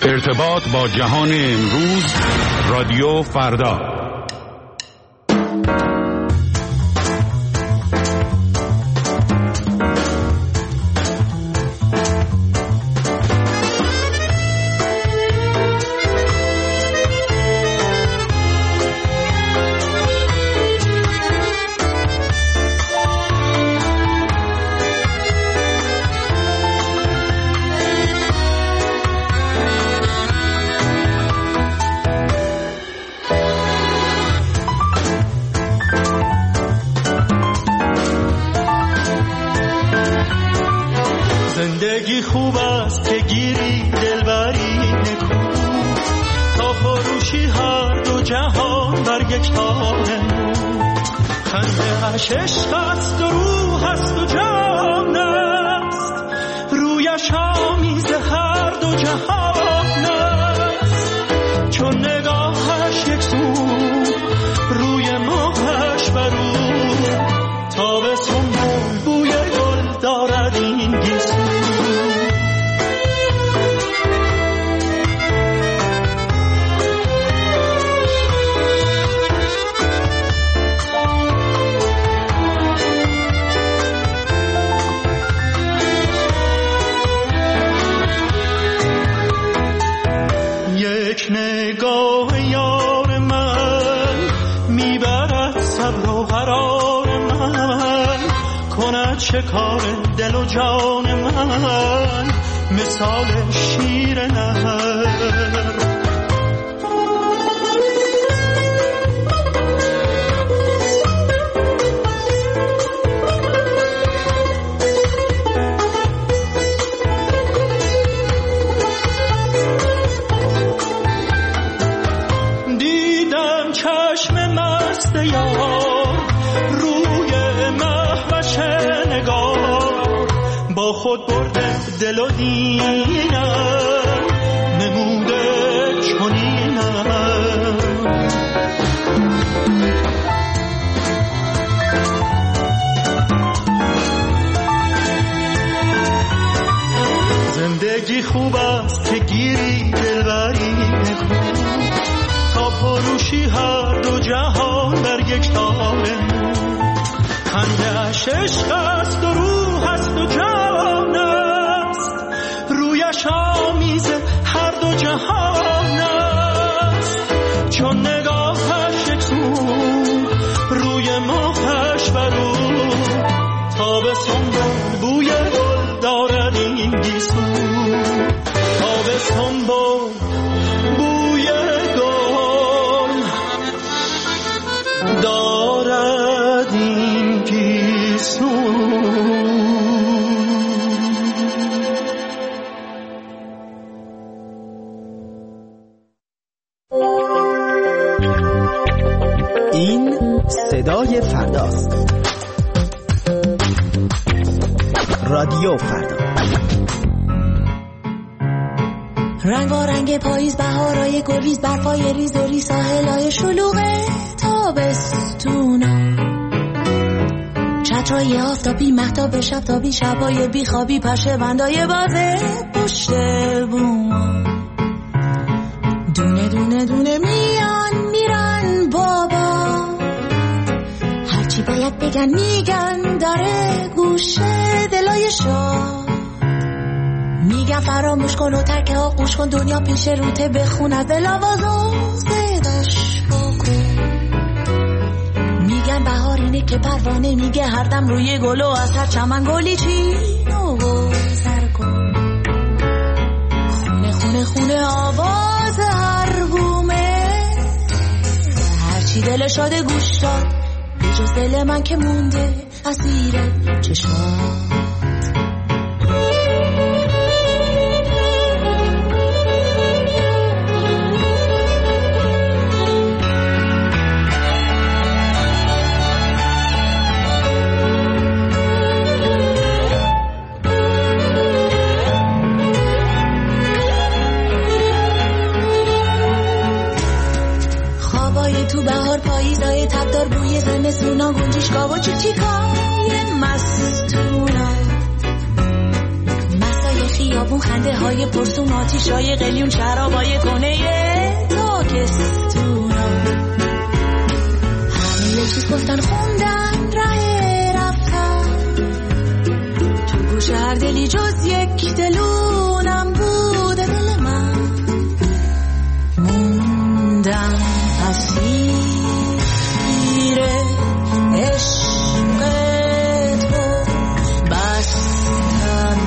ارتباط با جهان امروز، رادیو فردا. زندگی خوب است که گیری دلبری نکو، تا فروشی هر دو جهان بر یک تار نو. خنده اش عشق است و روح است و جان است، رویش آمیز هر دو جهان است. چون نگاهش یک سو روی ماهش برو، تابستون بوی گل دارد این گیسو. یک نگاه یار من میبرد صبر و قرار من، کند شکار دل و جان من مثال شیر نهر. دیدم چشم مست یار روی مهوش نگار، با خود برده دل و دینم نموده چنینم. زندگی خوب است که گیری دلبری نکو، تا فروشی هر دو جهان بر یک تار نو. خنده اش عشق است و روح است و جان است، رویش آمیز هر دو جهان است. چون نگاهش یک سو روی ماهش برو، تابستون بوی گل دارد این گیسو. تابستون بوی گل دارد این گیسو. این صدای فرداست. رادیو فردا. رنگارنگ پاییز، بهارای گلیز، برفای ریز و ریز، ساحلای شلوغ تابستونا، چترای آفتابی، مهتاب شبتابی، شبای بیخوابی، پشه بندای بازه پشت بوما. دونه دونه دونه میان میرن بابا، هرچی باید بگن میگن، داره گوشه دلای شاه. میگن فراموش کن و ترک آغوش کن، دنیا پیش روته بخون از دل آواز و صداش بکن. میگن بهار اینه که پروانه میگه هر دم روی گل و از هر چمن گلی چین و گذر کن. خونه خونه خونه آواز هر گومه، هرچی دل شاده گوش داد، به جز دل من که مونده اسیر چشمات. تو بهار پاییزای تبدار، بوی زمستونا، گنجشگاه و چیکای مستونا، مسای خیابون اون خنده های پرسون، آتیشای قلیون، شرابای کنه تاکستونا، همه یه چیز گفتن خوندن ره رفتن، تو گوش هر دلی جز یک دلونم بوده دل من، موندم اسیر عشق تو، بستم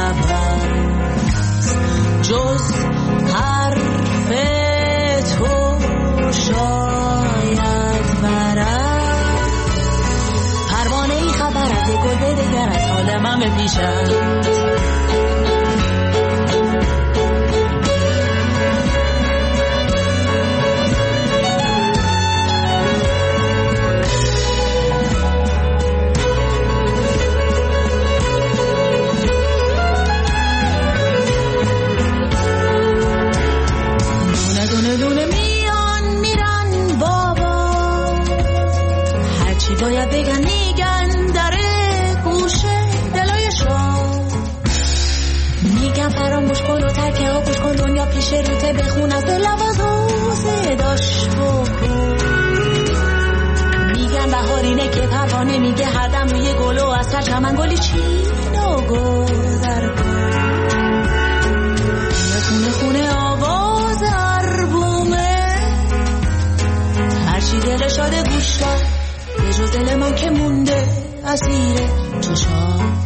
لبت جز حرف تو شاید برد، پروانه ای خبر از گل بدگر از حال من به پیشت، باید بگن میگن در گوشه دلای شام، میگن فراموش کن و ترکه ها گوش کن، دنیا پیش روته بخون از لباز و صداش بکن، میگن بهارینه که پروانه میگه هر دم روی گل و از سر چمن گلی چین و گذر کن، خونه خونه آواز عربومه، هرچی دل شاده گوش دار به جز دل من که مونده اسیر چشات.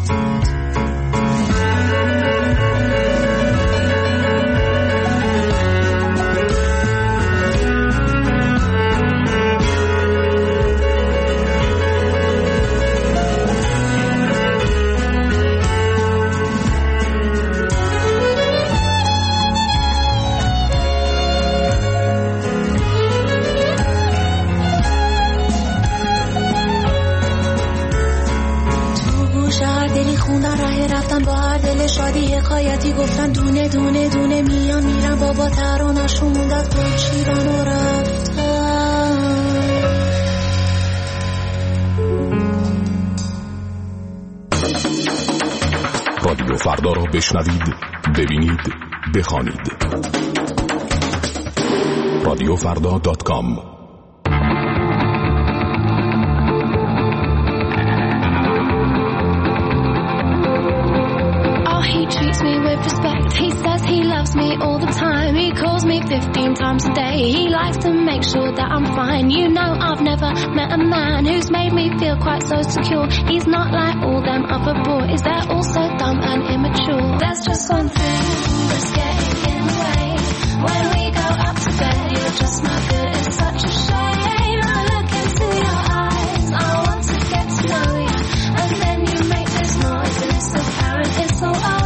با هر دل شادی حکایتی گفتن، دونه دونه دونه میان میرن، بابا ترانه‌شون موندت گل چیدن و رفتن. رادیو فردا را بشنوید، ببینید، بخوانید. radiofrda.com. Treats me with respect. He says he loves me all the time. He calls me 15 times a day. He likes to make sure that I'm fine. You know I've never met a man who's made me feel quite so secure. He's not like all them other boys. They're all so dumb and immature. There's just one thing that's getting in the way. When we go up to bed, you're just not good. It's such a shame. I look into your eyes. I want to get to know you. And then you make this noise and it's apparent it's all over.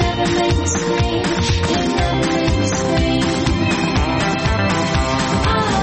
Oh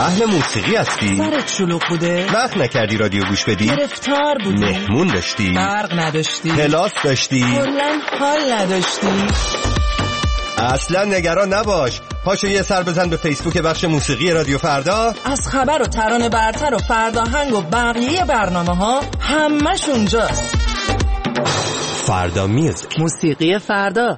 اهل موسیقی هستی؟ سرت شلوغ بوده؟ وقت نکردی رادیو گوش بدی؟ گرفتار بودی؟ مهمون داشتی؟ برق نداشتی؟ کلاس داشتی؟ کلاً حال نداشتی؟ اصلا نگران نباش، پاشو یه سر بزن به فیسبوک بخش موسیقی رادیو فردا. از خبر و ترانه برتر و فرداهنگ و بقیه برنامه ها همش اونجاست. فردا میوزیک، موسیقی فردا.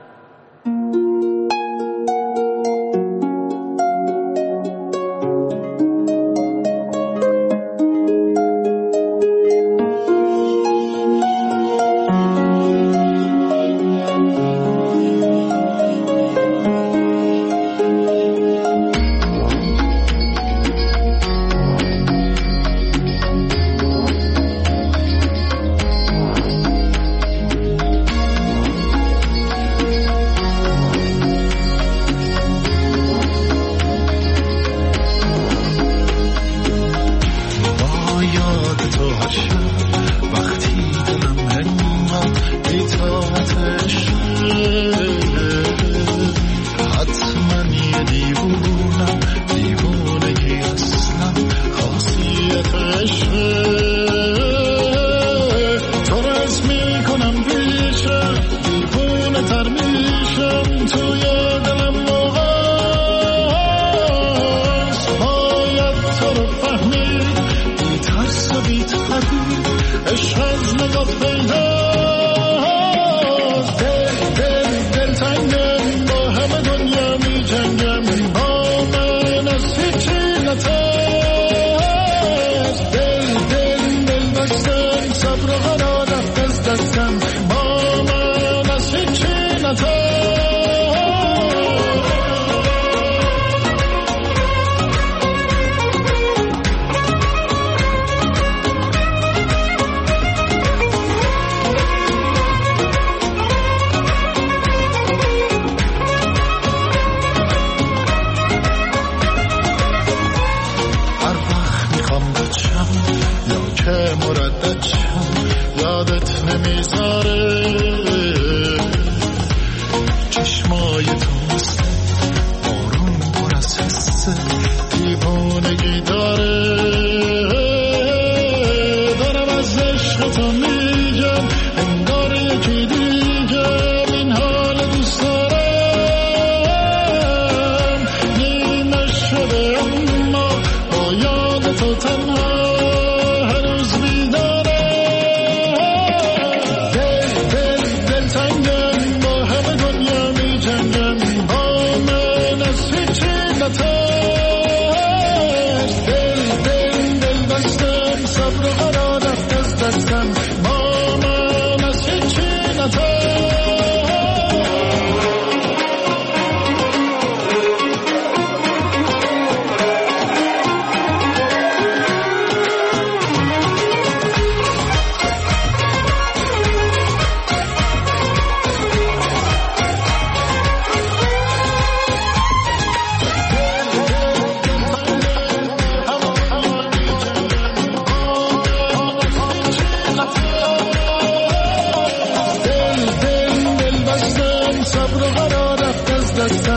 صبر و قرار رفت از دستم